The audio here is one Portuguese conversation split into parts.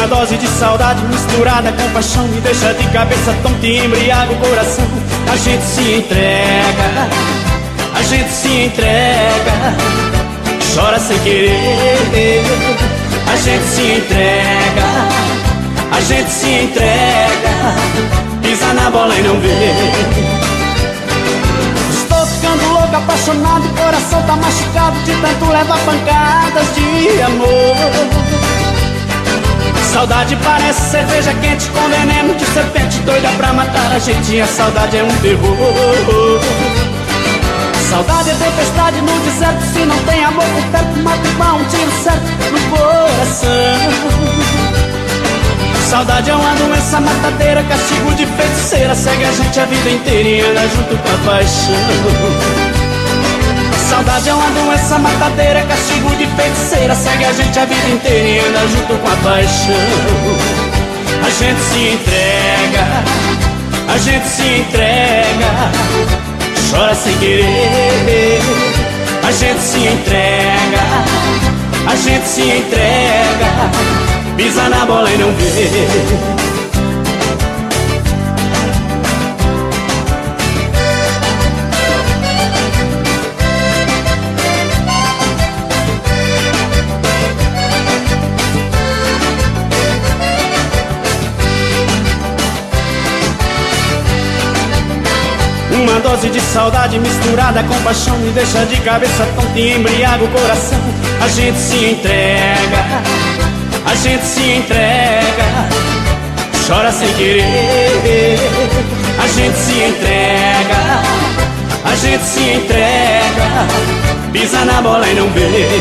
Uma dose de saudade misturada com paixão me deixa de cabeça tonta e embriaga o coração. A gente se entrega, a gente se entrega, chora sem querer. A gente se entrega, a gente se entrega, pisa na bola e não vê. Estou ficando louco, apaixonado, o coração tá machucado de tanto levar pancadas de amor. Saudade parece cerveja quente com veneno de serpente, doida pra matar a gente. A saudade é um terror. Saudade é tempestade no deserto, se não tem amor por perto, mata igual um tiro certo no coração. Saudade é uma doença matadeira, castigo de feiticeira, segue a gente a vida inteira e anda junto com a paixão. Saudade é uma doença matadeira, castigo de feiticeira, segue a gente a vida inteira e anda junto com a paixão. A gente se entrega, a gente se entrega, chora sem querer. A gente se entrega, a gente se entrega, pisa na bola e não vê. Uma dose de saudade misturada com paixão me deixa de cabeça tonta e embriaga o coração. A gente se entrega, a gente se entrega, chora sem querer. A gente se entrega, a gente se entrega, pisa na bola e não vê.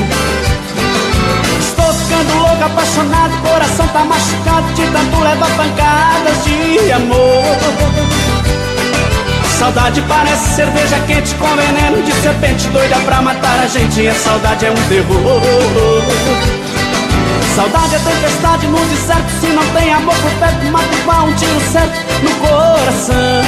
Estou ficando louco, apaixonado, o coração tá machucado de tanto levar pancadas de amor. Saudade parece cerveja quente com veneno de serpente, doida pra matar a gente. E a saudade é um terror. Saudade é tempestade no deserto, se não tem amor por perto, mata igual um tiro certo no coração.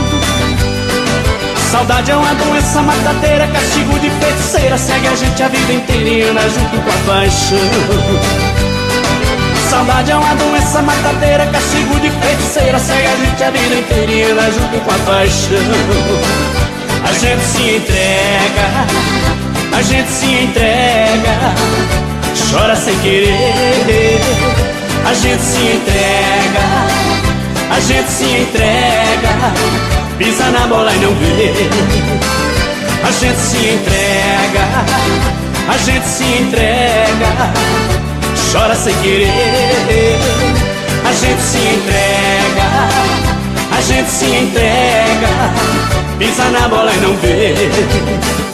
Saudade é uma doença matadeira, castigo de feiticeira, segue a gente a vida inteira e anda junto com a paixão. Saudade é uma doença matadeira, castigo de feiticeira, segue a gente a vida inteira e anda junto com a paixão. A gente se entrega, a gente se entrega, chora sem querer. A gente se entrega, a gente se entrega, pisa na bola e não vê. A gente se entrega, a gente se entrega, chora sem querer. A gente se entrega, a gente se entrega, pisa na bola e não vê.